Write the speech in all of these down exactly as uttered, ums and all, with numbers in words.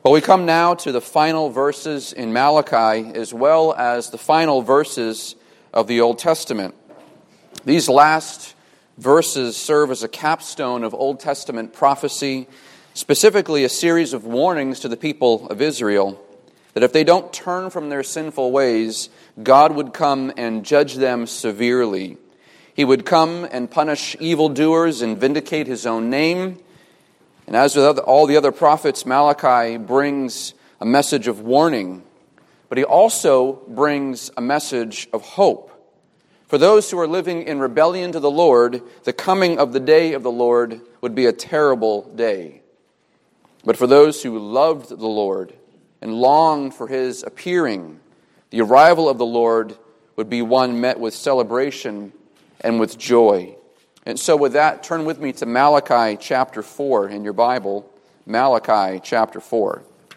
Well, we come now to the final verses in Malachi, as well as the final verses of the Old Testament. These last verses serve as a capstone of Old Testament prophecy, specifically a series of warnings to the people of Israel, that if they don't turn from their sinful ways, God would come and judge them severely. He would come and punish evildoers and vindicate His own name. And as with all the other prophets, Malachi brings a message of warning, but he also brings a message of hope. For those who are living in rebellion to the Lord, the coming of the day of the Lord would be a terrible day. But for those who loved the Lord and longed for His appearing, the arrival of the Lord would be one met with celebration and with joy. And so with that, turn with me to Malachi chapter four in your Bible. Malachi chapter four.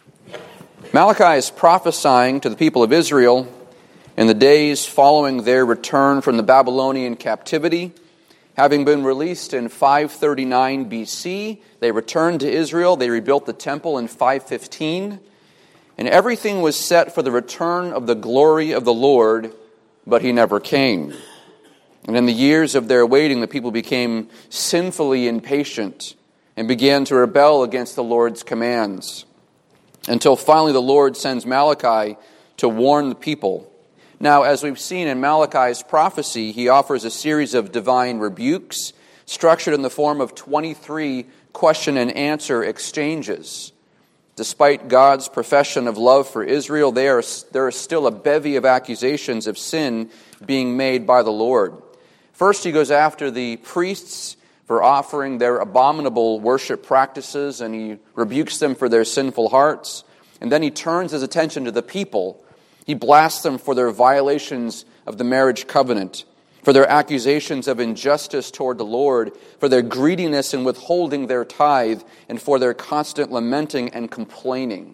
Malachi is prophesying to the people of Israel in the days following their return from the Babylonian captivity. Having been released in five thirty-nine B C, they returned to Israel. They rebuilt the temple in five fifteen. And everything was set for the return of the glory of the Lord, but He never came. And in the years of their waiting, the people became sinfully impatient and began to rebel against the Lord's commands, until finally the Lord sends Malachi to warn the people. Now, as we've seen in Malachi's prophecy, he offers a series of divine rebukes structured in the form of twenty-three question and answer exchanges. Despite God's profession of love for Israel, there is still a bevy of accusations of sin being made by the Lord. First, he goes after the priests for offering their abominable worship practices, and he rebukes them for their sinful hearts. And then he turns his attention to the people. He blasts them for their violations of the marriage covenant, for their accusations of injustice toward the Lord, for their greediness in withholding their tithe, and for their constant lamenting and complaining.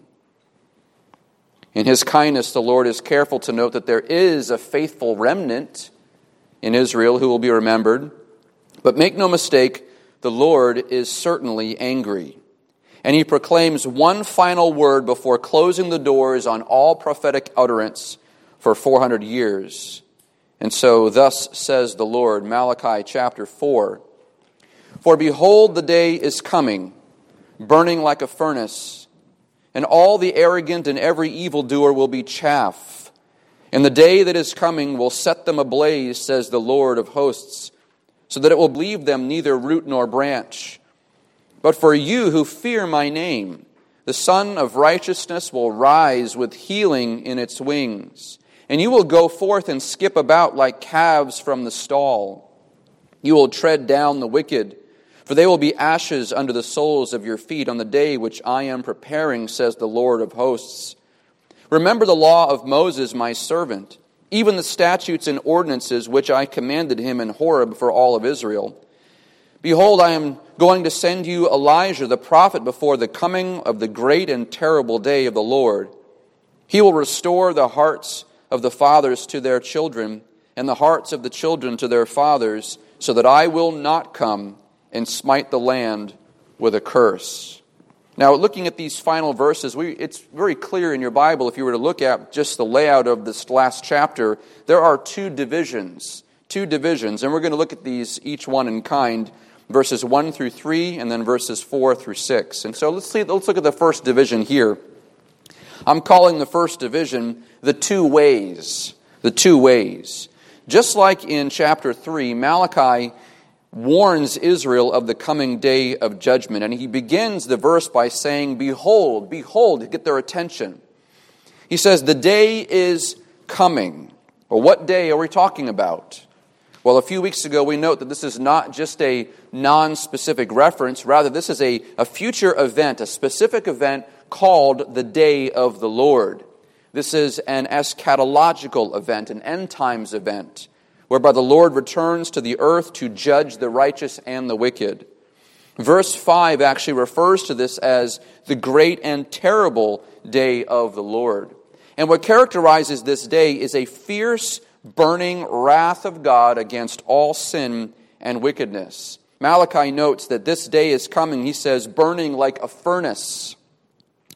In His kindness, the Lord is careful to note that there is a faithful remnant in Israel who will be remembered. But make no mistake, the Lord is certainly angry. And He proclaims one final word before closing the doors on all prophetic utterance for four hundred years. And so, thus says the Lord, Malachi chapter four, "For behold, the day is coming, burning like a furnace, and all the arrogant and every evildoer will be chaff. And the day that is coming will set them ablaze, says the Lord of hosts, so that it will leave them neither root nor branch. But for you who fear my name, the Son of Righteousness will rise with healing in its wings, and you will go forth and skip about like calves from the stall. You will tread down the wicked, for they will be ashes under the soles of your feet on the day which I am preparing, says the Lord of hosts. Remember the law of Moses, my servant, even the statutes and ordinances which I commanded him in Horeb for all of Israel. Behold, I am going to send you Elijah the prophet before the coming of the great and terrible day of the Lord. He will restore the hearts of the fathers to their children, and the hearts of the children to their fathers, so that I will not come and smite the land with a curse." Now, looking at these final verses, we, it's very clear in your Bible, if you were to look at just the layout of this last chapter, there are two divisions, two divisions, and we're going to look at these, each one in kind, verses one through three, and then verses four through six. And so let's see, let's look at the first division here. I'm calling the first division the two ways, the two ways. Just like in chapter three, Malachi warns Israel of the coming day of judgment. And he begins the verse by saying, behold, behold, to get their attention. He says, the day is coming. Well, what day are we talking about? Well, a few weeks ago, we note that this is not just a non-specific reference. Rather, this is a, a future event, a specific event called the day of the Lord. This is an eschatological event, an end times event, whereby the Lord returns to the earth to judge the righteous and the wicked. Verse five actually refers to this as the great and terrible day of the Lord. And what characterizes this day is a fierce, burning wrath of God against all sin and wickedness. Malachi notes that this day is coming, he says, burning like a furnace.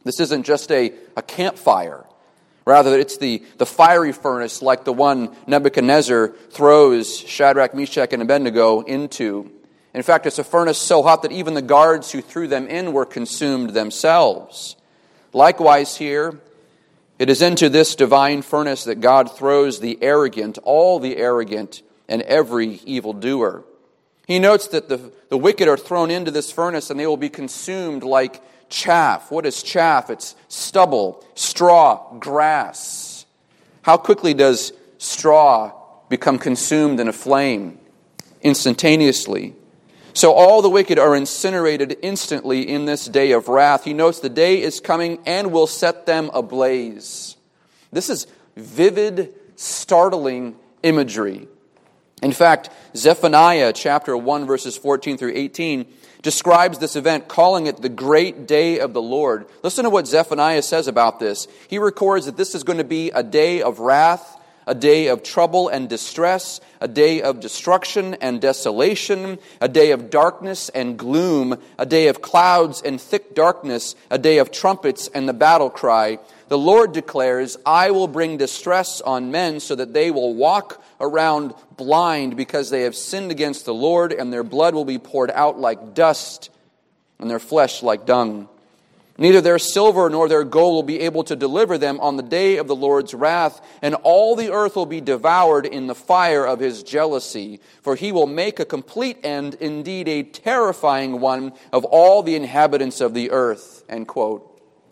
This isn't just a, a campfire. Rather, it's the, the fiery furnace like the one Nebuchadnezzar throws Shadrach, Meshach, and Abednego into. In fact, it's a furnace so hot that even the guards who threw them in were consumed themselves. Likewise here, it is into this divine furnace that God throws the arrogant, all the arrogant, and every evildoer. He notes that the, the wicked are thrown into this furnace and they will be consumed like chaff. What is chaff? It's stubble, straw, grass. How quickly does straw become consumed in a flame? Instantaneously. So all the wicked are incinerated instantly in this day of wrath. He notes the day is coming and will set them ablaze. This is vivid, startling imagery. In fact, Zephaniah chapter one, verses fourteen through eighteen, describes this event, calling it the great day of the Lord. Listen to what Zephaniah says about this. He records that this is going to be a day of wrath, a day of trouble and distress, a day of destruction and desolation, a day of darkness and gloom, a day of clouds and thick darkness, a day of trumpets and the battle cry. The Lord declares, I will bring distress on men so that they will walk around blind because they have sinned against the Lord, and their blood will be poured out like dust and their flesh like dung. Neither their silver nor their gold will be able to deliver them on the day of the Lord's wrath, and all the earth will be devoured in the fire of his jealousy. For he will make a complete end, indeed a terrifying one, of all the inhabitants of the earth. End quote.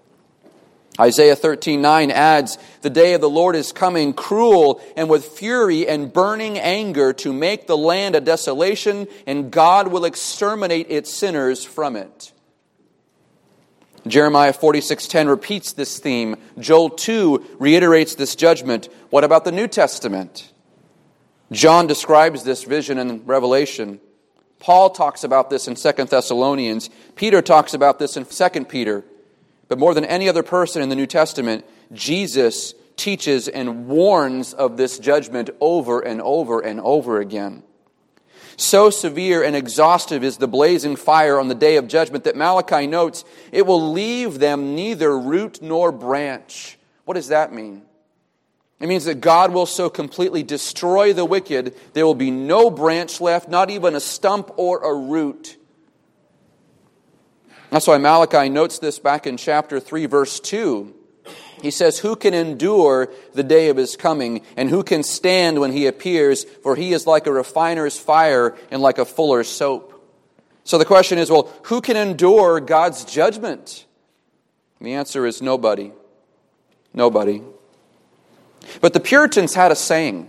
Isaiah thirteen nine adds, the day of the Lord is coming, cruel and with fury and burning anger, to make the land a desolation, and God will exterminate its sinners from it. Jeremiah forty-six ten repeats this theme. Joel two reiterates this judgment. What about the New Testament? John describes this vision in Revelation. Paul talks about this in Second Thessalonians. Peter talks about this in Second Peter. But more than any other person in the New Testament, Jesus teaches and warns of this judgment over and over and over again. So severe and exhaustive is the blazing fire on the day of judgment that Malachi notes, it will leave them neither root nor branch. What does that mean? It means that God will so completely destroy the wicked, there will be no branch left, not even a stump or a root. That's why Malachi notes this back in chapter three, verse two. He says, who can endure the day of his coming, and who can stand when he appears? For he is like a refiner's fire and like a fuller's soap. So the question is, well, who can endure God's judgment? And the answer is nobody. Nobody. But the Puritans had a saying.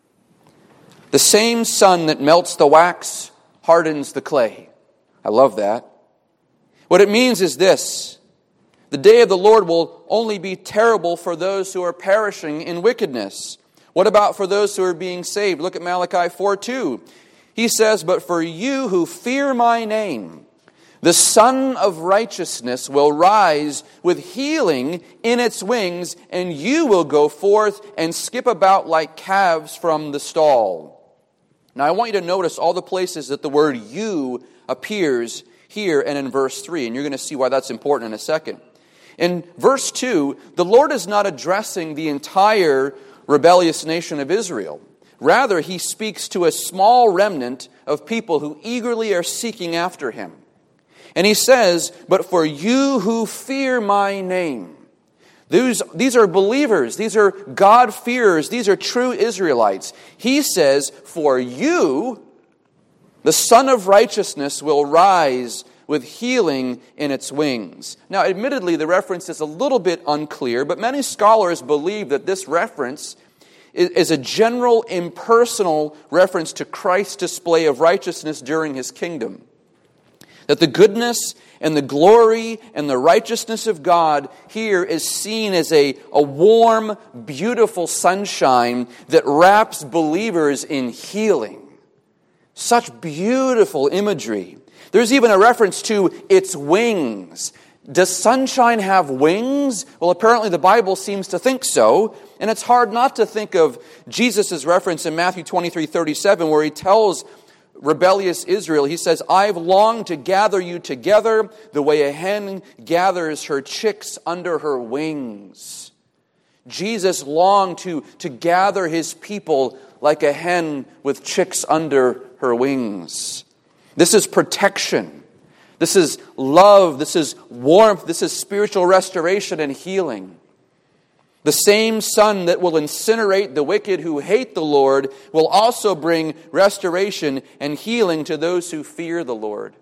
The same sun that melts the wax hardens the clay. I love that. What it means is this. The day of the Lord will only be terrible for those who are perishing in wickedness. What about for those who are being saved? Look at Malachi four two. He says, but for you who fear my name, the Son of Righteousness will rise with healing in its wings, and you will go forth and skip about like calves from the stall. Now I want you to notice all the places that the word you appears here and in verse three, and you're going to see why that's important in a second. In verse two, the Lord is not addressing the entire rebellious nation of Israel. Rather, he speaks to a small remnant of people who eagerly are seeking after him. And he says, but for you who fear my name. These, these are believers. These are God-fearers. These are true Israelites. He says, for you, the Son of Righteousness will rise with healing in its wings. Now, admittedly, the reference is a little bit unclear, but many scholars believe that this reference is a general, impersonal reference to Christ's display of righteousness during his kingdom. That the goodness and the glory and the righteousness of God here is seen as a, a warm, beautiful sunshine that wraps believers in healing. Such beautiful imagery. There's even a reference to its wings. Does sunshine have wings? Well, apparently the Bible seems to think so. And it's hard not to think of Jesus' reference in Matthew twenty-three thirty-seven, where he tells rebellious Israel, he says, I've longed to gather you together the way a hen gathers her chicks under her wings. Jesus longed to, to gather his people like a hen with chicks under her wings. This is protection. This is love. This is warmth. This is spiritual restoration and healing. The same sun that will incinerate the wicked who hate the Lord will also bring restoration and healing to those who fear the Lord.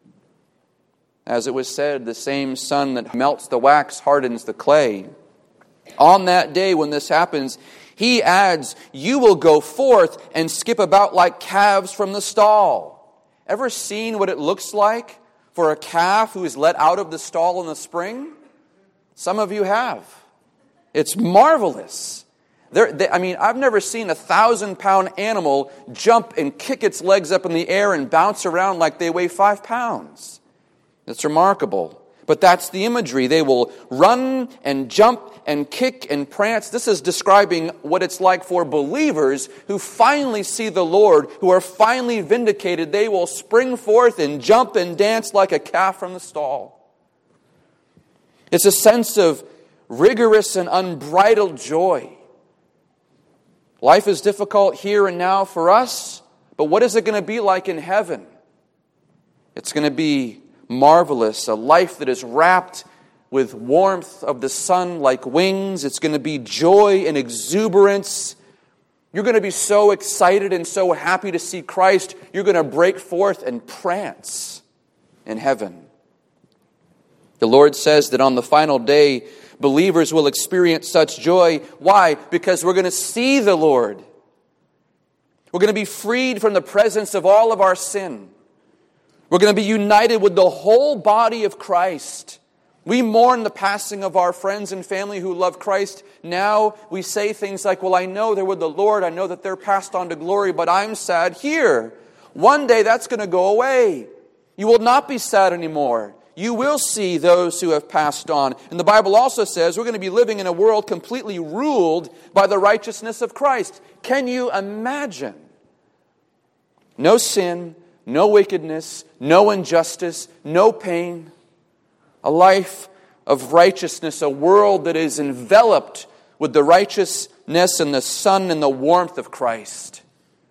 As it was said, the same sun that melts the wax hardens the clay. On that day when this happens, he adds, you will go forth and skip about like calves from the stall. Ever seen what it looks like for a calf who is let out of the stall in the spring? Some of you have. It's marvelous. There, they, I mean, I've never seen a thousand-pound animal jump and kick its legs up in the air and bounce around like they weigh five pounds. It's remarkable. But that's the imagery. They will run and jump and kick and prance. This is describing what it's like for believers who finally see the Lord, who are finally vindicated. They will spring forth and jump and dance like a calf from the stall. It's a sense of rigorous and unbridled joy. Life is difficult here and now for us, but what is it going to be like in heaven? It's going to be marvelous, a life that is wrapped with warmth of the sun like wings. It's going to be joy and exuberance. You're going to be so excited and so happy to see Christ, you're going to break forth and prance in heaven. The Lord says that on the final day, believers will experience such joy. Why? Because we're going to see the Lord. We're going to be freed from the presence of all of our sin. We're going to be united with the whole body of Christ. We mourn the passing of our friends and family who love Christ. Now we say things like, well, I know they're with the Lord. I know that they're passed on to glory, but I'm sad here. One day that's going to go away. You will not be sad anymore. You will see those who have passed on. And the Bible also says we're going to be living in a world completely ruled by the righteousness of Christ. Can you imagine? No sin, no wickedness, no injustice, no pain. A life of righteousness, a world that is enveloped with the righteousness and the sun and the warmth of Christ.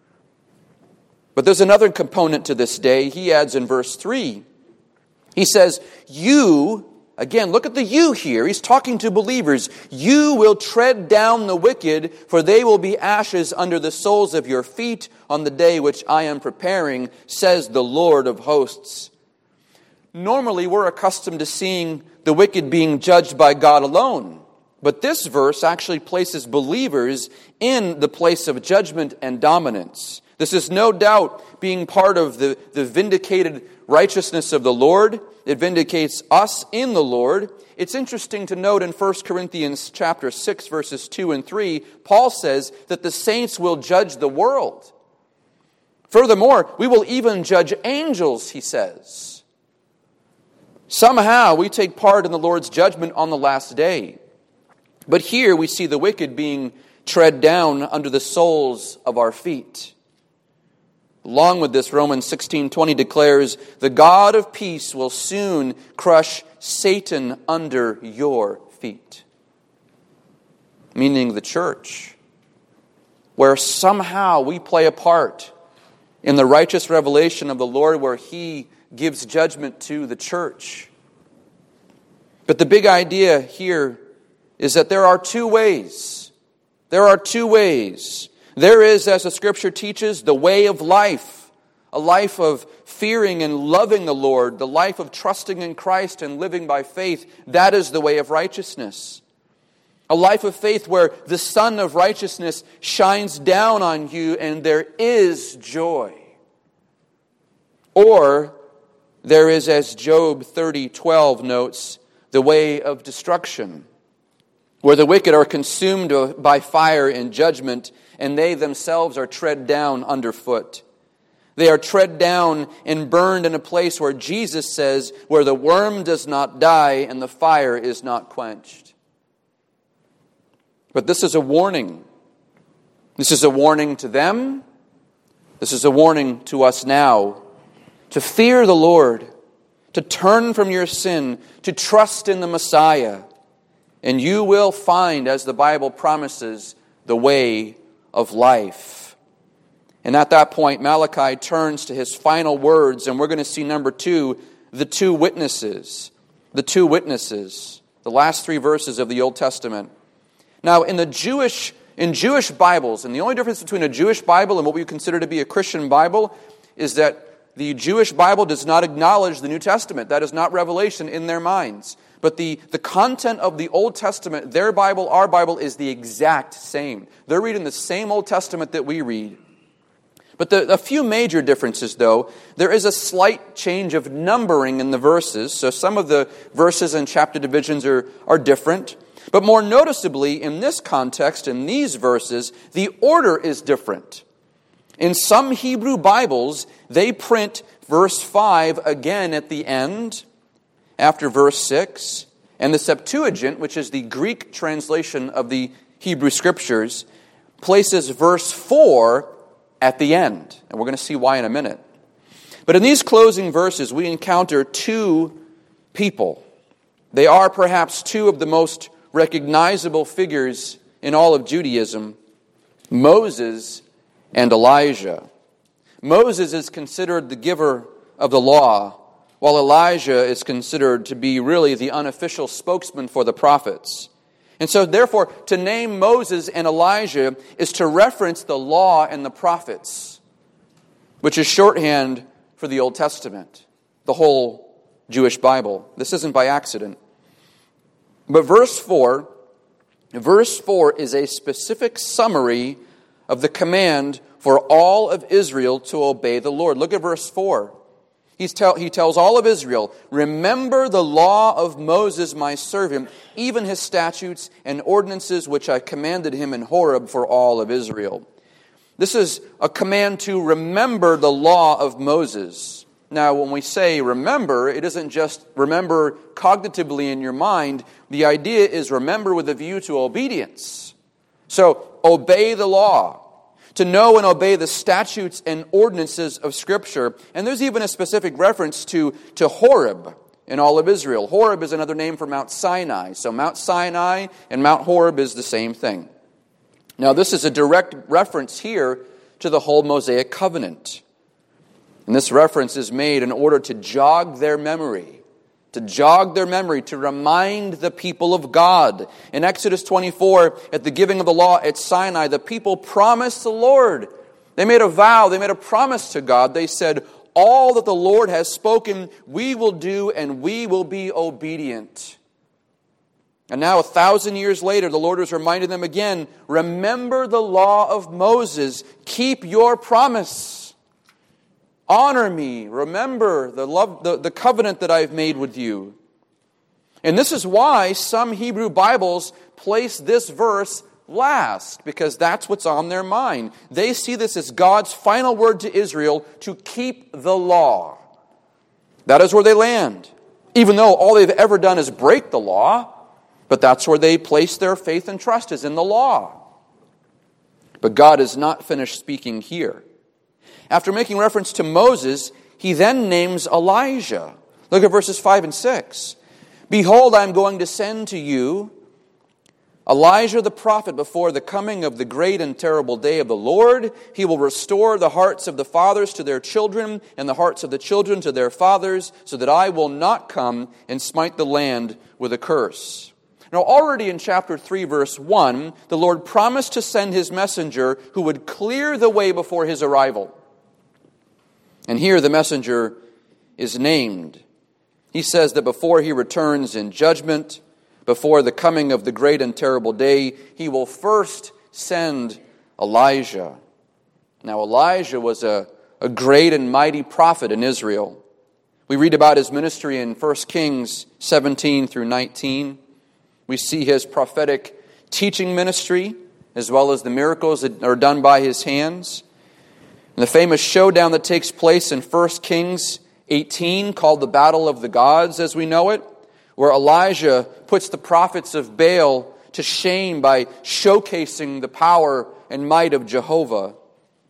But there's another component to this day. He adds in verse three. He says, you, again, look at the you here. He's talking to believers. You will tread down the wicked, for they will be ashes under the soles of your feet on the day which I am preparing, says the Lord of hosts. Normally, we're accustomed to seeing the wicked being judged by God alone. But this verse actually places believers in the place of judgment and dominance. This is no doubt being part of the, the vindicated righteousness of the Lord. It vindicates us in the Lord. It's interesting to note in First Corinthians chapter six, verses two and three, Paul says that the saints will judge the world. Furthermore, we will even judge angels, he says. Somehow we take part in the Lord's judgment on the last day. But here we see the wicked being tread down under the soles of our feet. Along with this, Romans sixteen twenty declares, the God of peace will soon crush Satan under your feet. Meaning the church, where somehow we play a part in the righteous revelation of the Lord, where He gives judgment to the church. But the big idea here is that there are two ways. There are two ways. There is, as the Scripture teaches, the way of life, a life of fearing and loving the Lord, the life of trusting in Christ and living by faith. That is the way of righteousness. A life of faith where the sun of righteousness shines down on you and there is joy. Or there is, as Job thirty twelve notes, the way of destruction, where the wicked are consumed by fire and judgment, and they themselves are tread down underfoot. They are tread down and burned in a place where Jesus says, where the worm does not die and the fire is not quenched. But this is a warning. This is a warning to them. This is a warning to us now to fear the Lord, to turn from your sin, to trust in the Messiah, and you will find, as the Bible promises, the way of life. And at that point, Malachi turns to his final words, and we're going to see number two, the two witnesses. The two witnesses. The last three verses of the Old Testament. Now, in the Jewish, in Jewish Bibles, and the only difference between a Jewish Bible and what we consider to be a Christian Bible is that the Jewish Bible does not acknowledge the New Testament. That is not revelation in their minds. But the, the content of the Old Testament, their Bible, our Bible, is the exact same. They're reading the same Old Testament that we read. But the, a few major differences, though. There is a slight change of numbering in the verses. So some of the verses and chapter divisions are, are different. But more noticeably, in this context, in these verses, the order is different. In some Hebrew Bibles, they print verse five again at the end, after verse six. And the Septuagint, which is the Greek translation of the Hebrew Scriptures, places verse four at the end. And we're going to see why in a minute. But in these closing verses, we encounter two people. They are perhaps two of the most recognizable figures in all of Judaism, Moses and Elijah. Moses is considered the giver of the law, while Elijah is considered to be really the unofficial spokesman for the prophets. And so, therefore, to name Moses and Elijah is to reference the law and the prophets, which is shorthand for the Old Testament, the whole Jewish Bible. This isn't by accident. But verse four, verse four is a specific summary of the command for all of Israel to obey the Lord. Look at verse four. He's tell, he tells all of Israel, remember the law of Moses my servant, even his statutes and ordinances which I commanded him in Horeb for all of Israel. This is a command to remember the law of Moses. Now, when we say remember, it isn't just remember cognitively in your mind. The idea is remember with a view to obedience. So, obey the law. To know and obey the statutes and ordinances of Scripture. And there's even a specific reference to, to Horeb in all of Israel. Horeb is another name for Mount Sinai. So Mount Sinai and Mount Horeb is the same thing. Now this is a direct reference here to the whole Mosaic covenant. And this reference is made in order to jog their memory. To jog their memory, to remind the people of God. In Exodus twenty-four, at the giving of the law at Sinai, the people promised the Lord. They made a vow, they made a promise to God. They said, all that the Lord has spoken, we will do and we will be obedient. And now, a thousand years later, the Lord was reminding them again, remember the law of Moses, keep your promise. Honor me. Remember the love, the, the covenant that I've made with you. And this is why some Hebrew Bibles place this verse last, because that's what's on their mind. They see this as God's final word to Israel to keep the law. That is where they land. Even though all they've ever done is break the law, but that's where they place their faith and trust, is in the law. But God is not finished speaking here. After making reference to Moses, he then names Elijah. Look at verses five and six. Behold, I am going to send to you Elijah the prophet before the coming of the great and terrible day of the Lord. He will restore the hearts of the fathers to their children, and the hearts of the children to their fathers, so that I will not come and smite the land with a curse. Now, already in chapter three, verse one, the Lord promised to send his messenger who would clear the way before his arrival. And here the messenger is named. He says that before he returns in judgment, before the coming of the great and terrible day, he will first send Elijah. Now, Elijah was a, a great and mighty prophet in Israel. We read about his ministry in First Kings seventeen through nineteen. We see his prophetic teaching ministry, as well as the miracles that are done by his hands. And the famous showdown that takes place in First Kings eighteen, called the Battle of the Gods as we know it, where Elijah puts the prophets of Baal to shame by showcasing the power and might of Jehovah.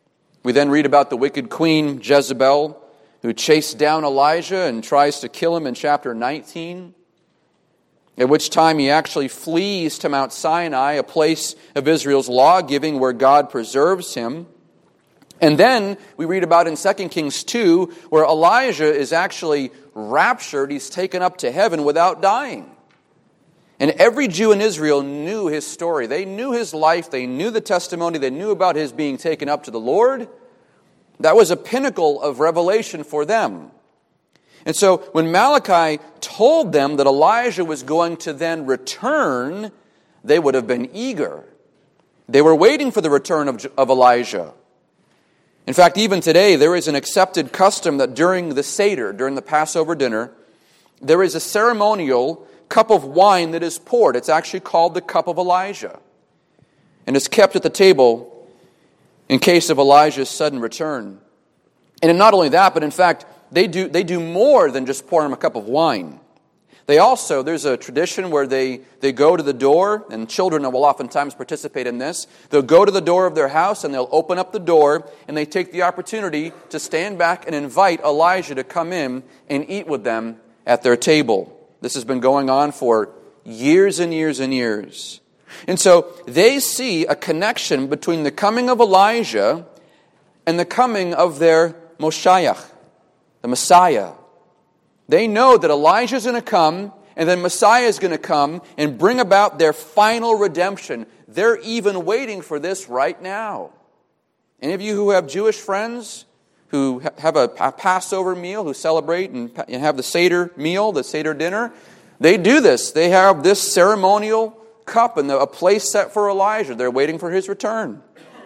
We then read about the wicked queen Jezebel, who chased down Elijah and tries to kill him in chapter nineteen, at which time he actually flees to Mount Sinai, a place of Israel's law-giving where God preserves him. And then we read about in Second Kings two, where Elijah is actually raptured. He's taken up to heaven without dying. And every Jew in Israel knew his story. They knew his life. They knew the testimony. They knew about his being taken up to the Lord. That was a pinnacle of revelation for them. And so when Malachi told them that Elijah was going to then return, they would have been eager. They were waiting for the return of, of Elijah. In fact, even today, there is an accepted custom that during the Seder, during the Passover dinner, there is a ceremonial cup of wine that is poured. It's actually called the cup of Elijah. And it's kept at the table in case of Elijah's sudden return. And not only that, but in fact, they do, they do more than just pour him a cup of wine. They also, there's a tradition where they, they go to the door, and children will oftentimes participate in this. They'll go to the door of their house and they'll open up the door, and they take the opportunity to stand back and invite Elijah to come in and eat with them at their table. This has been going on for years and years and years. And so they see a connection between the coming of Elijah and the coming of their Moshiach, the Messiah. They know that Elijah is going to come, and then Messiah is going to come and bring about their final redemption. They're even waiting for this right now. Any of you who have Jewish friends who have a Passover meal, who celebrate and have the Seder meal, the Seder dinner, they do this. They have this ceremonial cup and a place set for Elijah. They're waiting for his return.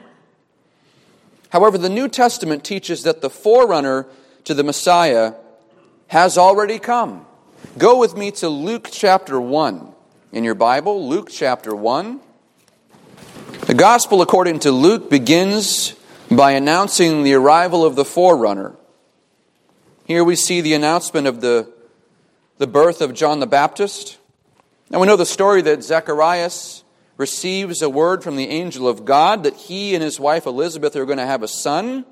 However, the New Testament teaches that the forerunner to the Messiah has already come. Go with me to Luke chapter one in your Bible, Luke chapter one. The Gospel according to Luke begins by announcing the arrival of the forerunner. Here we see the announcement of the, the birth of John the Baptist. And we know the story that Zacharias receives a word from the angel of God that he and his wife Elizabeth are going to have a son.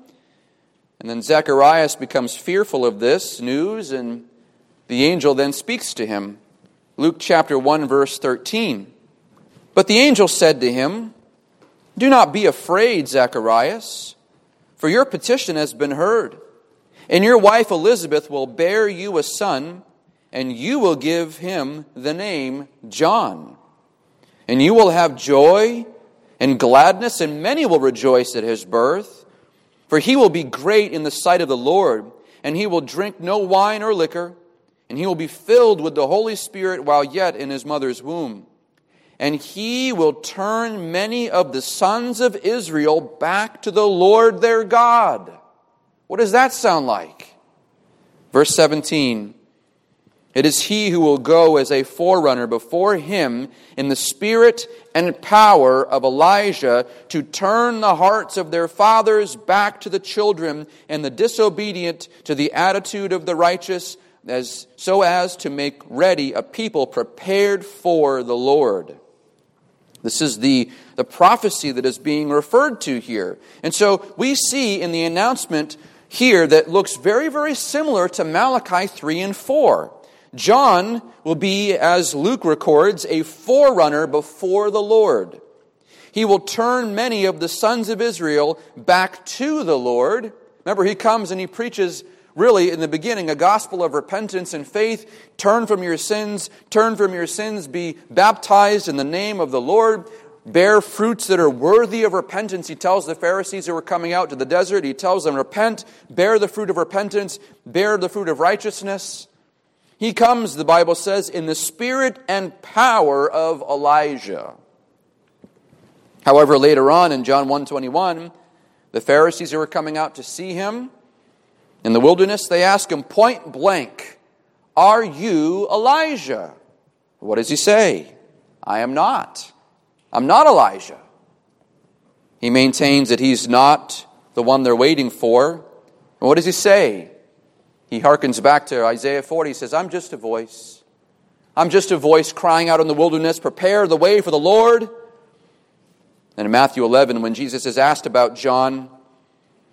And then Zacharias becomes fearful of this news, and the angel then speaks to him. Luke chapter one, verse thirteen. But the angel said to him, "Do not be afraid, Zacharias, for your petition has been heard. And your wife Elizabeth will bear you a son, and you will give him the name John. And you will have joy and gladness, and many will rejoice at his birth. For he will be great in the sight of the Lord, and he will drink no wine or liquor, and he will be filled with the Holy Spirit while yet in his mother's womb. And he will turn many of the sons of Israel back to the Lord their God." What does that sound like? Verse seventeen. "It is he who will go as a forerunner before him in the spirit and power of Elijah to turn the hearts of their fathers back to the children and the disobedient to the attitude of the righteous, as so as to make ready a people prepared for the Lord." This is the, the prophecy that is being referred to here. And so we see in the announcement here that looks very, very similar to Malachi three and four. John will be, as Luke records, a forerunner before the Lord. He will turn many of the sons of Israel back to the Lord. Remember, he comes and he preaches, really, in the beginning, a gospel of repentance and faith. Turn from your sins, turn from your sins, be baptized in the name of the Lord. Bear fruits that are worthy of repentance. He tells the Pharisees who were coming out to the desert, he tells them, repent, bear the fruit of repentance, bear the fruit of righteousness. He comes, the Bible says, in the spirit and power of Elijah. However, later on in John one twenty-one, the Pharisees who were coming out to see him in the wilderness, they ask him point blank, "Are you Elijah?" What does he say? "I am not. I'm not Elijah." He maintains that he's not the one they're waiting for. And what does he say? He harkens back to Isaiah forty. He says, "I'm just a voice. I'm just a voice crying out in the wilderness, prepare the way for the Lord." And in Matthew eleven, when Jesus is asked about John,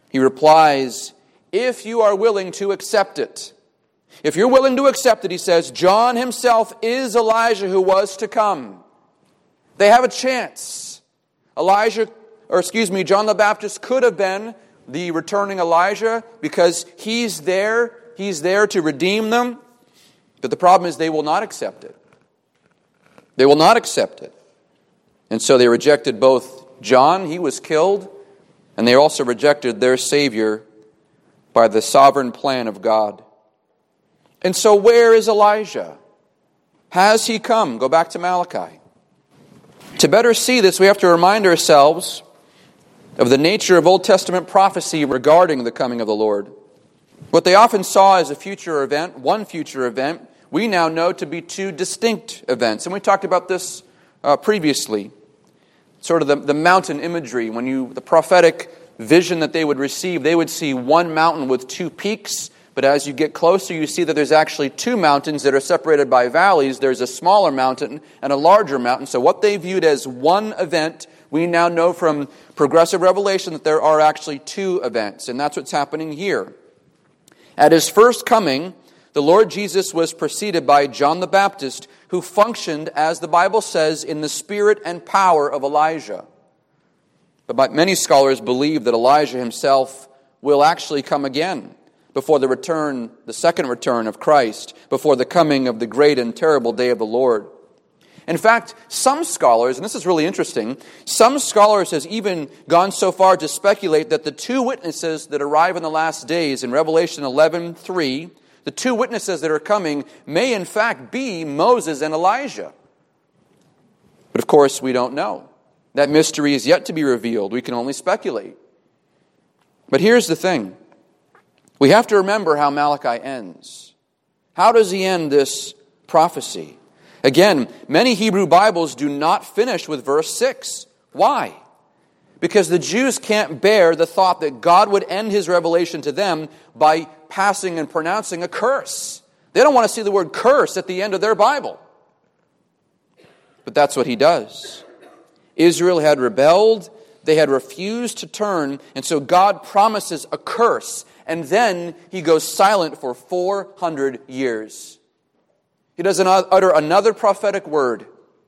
He replies, if you are willing to accept it. If you're willing to accept it, he says, John himself is Elijah who was to come. They have a chance. Elijah, or excuse me, John the Baptist could have been the returning Elijah because he's there, he's there to redeem them. But the problem is they will not accept it. They will not accept it. And so they rejected both John, he was killed, and they also rejected their Savior by the sovereign plan of God. And so where is Elijah? Has he come? Go back to Malachi. To better see this, we have to remind ourselves of the nature of Old Testament prophecy regarding the coming of the Lord. What they often saw as a future event, one future event, we now know to be two distinct events. And we talked about this uh, previously. Sort of the, the mountain imagery, when you, the prophetic vision that they would receive, they would see one mountain with two peaks, but as you get closer, you see that there's actually two mountains that are separated by valleys. There's a smaller mountain and a larger mountain. So what they viewed as one event, we now know from progressive revelation that there are actually two events, and that's what's happening here. At his first coming, the Lord Jesus was preceded by John the Baptist, who functioned, as the Bible says, in the spirit and power of Elijah. But many scholars believe that Elijah himself will actually come again before the return, the second return of Christ, before the coming of the great and terrible day of the Lord. In fact, some scholars, and this is really interesting, some scholars has even gone so far to speculate that the two witnesses that arrive in the last days in Revelation eleven three, the two witnesses that are coming may in fact be Moses and Elijah. But of course, we don't know. That mystery is yet to be revealed. We can only speculate. But here's the thing. We have to remember how Malachi ends. How does he end this prophecy? Again, many Hebrew Bibles do not finish with verse six. Why? Because the Jews can't bear the thought that God would end his revelation to them by passing and pronouncing a curse. They don't want to see the word curse at the end of their Bible. But that's what he does. Israel had rebelled. They had refused to turn. And so God promises a curse. And then he goes silent for four hundred years. He doesn't utter another prophetic word.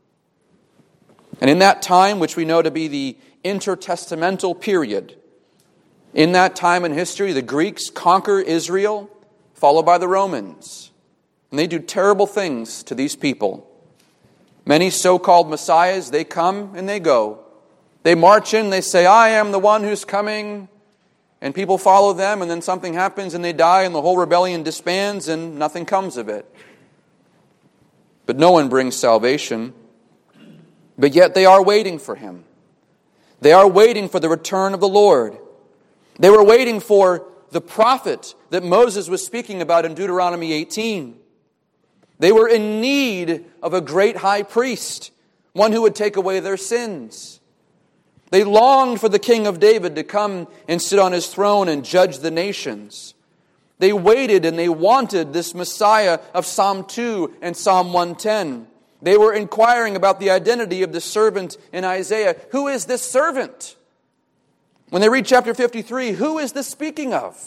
And in that time, which we know to be the intertestamental period, in that time in history, the Greeks conquer Israel, followed by the Romans. And they do terrible things to these people. Many so-called messiahs, they come and they go. They march in, they say, I am the one who's coming. And people follow them, and then something happens, and they die, and the whole rebellion disbands, and nothing comes of it. But no one brings salvation. But yet they are waiting for him. They are waiting for the return of the Lord. They were waiting for the prophet that Moses was speaking about in Deuteronomy eighteen. They were in need of a great high priest, one who would take away their sins. They longed for the King of David to come and sit on his throne and judge the nations. They waited and they wanted this Messiah of Psalm two and Psalm one ten. They were inquiring about the identity of the servant in Isaiah. Who is this servant? When they read chapter fifty-three, who is this speaking of?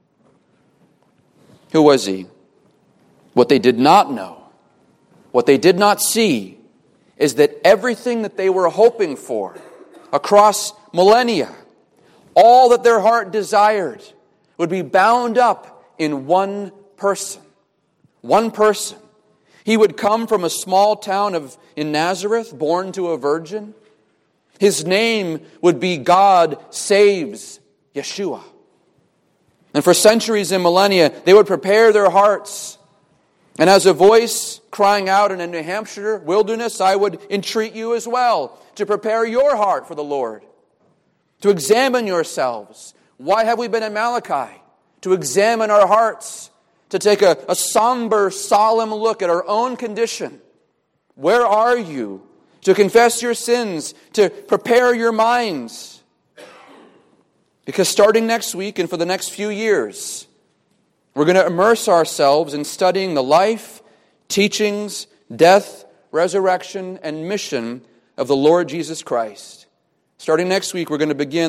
Who was he? What they did not know, what they did not see, is that everything that they were hoping for across millennia, all that their heart desired, would be bound up in one person. One person. He would come from a small town of in Nazareth, born to a virgin. His name would be God Saves, Yeshua. And for centuries and millennia, they would prepare their hearts. And as a voice crying out in a New Hampshire wilderness, I would entreat you as well to prepare your heart for the Lord. To examine yourselves. Why have we been in Malachi? To examine our hearts. To take a, a somber, solemn look at our own condition. Where are you? To confess your sins. To prepare your minds. Because starting next week and for the next few years, we're going to immerse ourselves in studying the life, teachings, death, resurrection, and mission of the Lord Jesus Christ. Starting next week, we're going to begin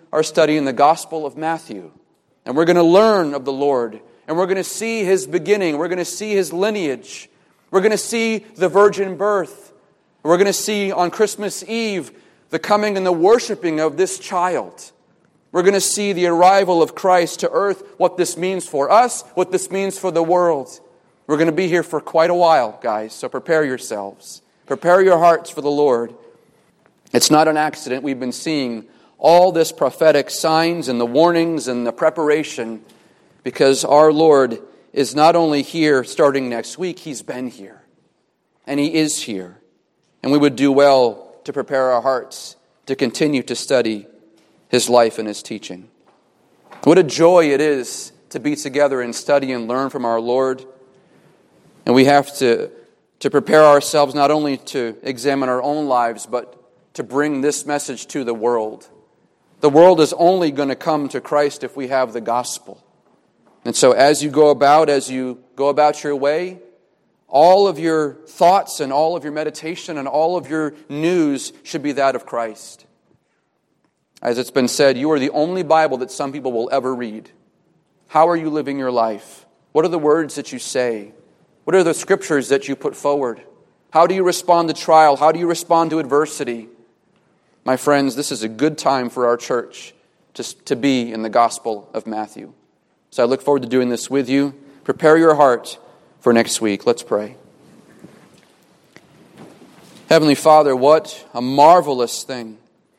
are studying the Gospel of Matthew. And we're going to learn of the Lord. And we're going to see His beginning. We're going to see His lineage. We're going to see the virgin birth. We're going to see on Christmas Eve the coming and the worshiping of this child. We're going to see the arrival of Christ to earth, what this means for us, what this means for the world. We're going to be here for quite a while, guys, so prepare yourselves. Prepare your hearts for the Lord. It's not an accident. We've been seeing all this prophetic signs and the warnings and the preparation because our Lord is not only here starting next week, He's been here. And He is here. And we would do well to prepare our hearts to continue to study His life and His teaching. What a joy it is to be together and study and learn from our Lord. And we have to, to prepare ourselves not only to examine our own lives, but to bring this message to the world. The world is only going to come to Christ if we have the gospel. And so as you go about, as you go about your way, all of your thoughts and all of your meditation and all of your news should be that of Christ. As it's been said, you are the only Bible that some people will ever read. How are you living your life? What are the words that you say? What are the scriptures that you put forward? How do you respond to trial? How do you respond to adversity? My friends, this is a good time for our church to, to be in the Gospel of Matthew. So I look forward to doing this with you. Prepare your heart for next week. Let's pray. Heavenly Father, what a marvelous thing.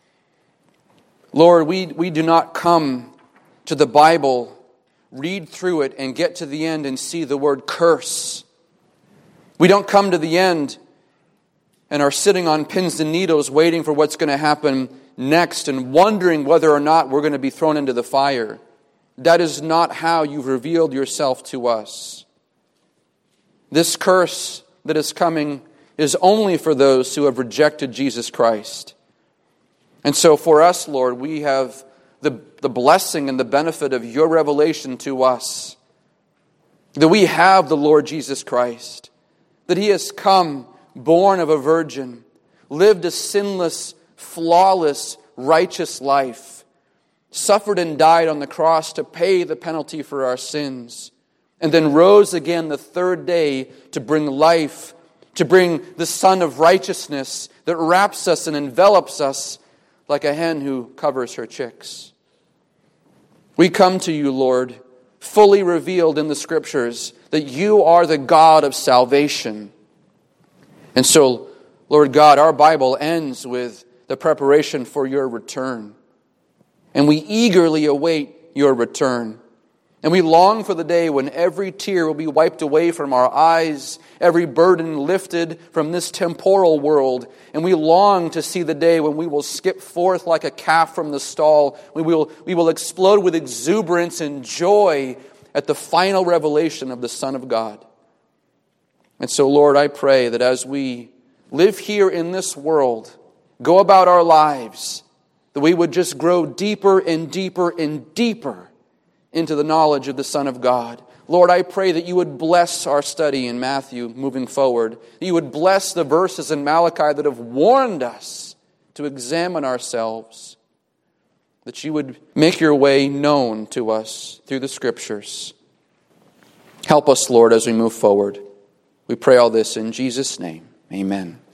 Lord, we, we do not come to the Bible, read through it, and get to the end and see the word curse. We don't come to the end and are sitting on pins and needles waiting for what's going to happen next and wondering whether or not we're going to be thrown into the fire. That is not how you've revealed yourself to us. This curse that is coming is only for those who have rejected Jesus Christ. And so for us, Lord, we have the, the blessing and the benefit of your revelation to us. That we have the Lord Jesus Christ. That He has come, born of a virgin, lived a sinless, flawless, righteous life, suffered and died on the cross to pay the penalty for our sins, and then rose again the third day to bring life, to bring the Son of righteousness that wraps us and envelops us like a hen who covers her chicks. We come to you, Lord, fully revealed in the Scriptures that you are the God of salvation. And so, Lord God, our Bible ends with the preparation for your return. And we eagerly await your return. And we long for the day when every tear will be wiped away from our eyes, every burden lifted from this temporal world. And we long to see the day when we will skip forth like a calf from the stall. We will, we will explode with exuberance and joy at the final revelation of the Son of God. And so, Lord, I pray that as we live here in this world, go about our lives, that we would just grow deeper and deeper and deeper into the knowledge of the Son of God. Lord, I pray that you would bless our study in Matthew moving forward. That you would bless the verses in Malachi that have warned us to examine ourselves. That you would make your way known to us through the Scriptures. Help us, Lord, as we move forward. We pray all this in Jesus' name. Amen.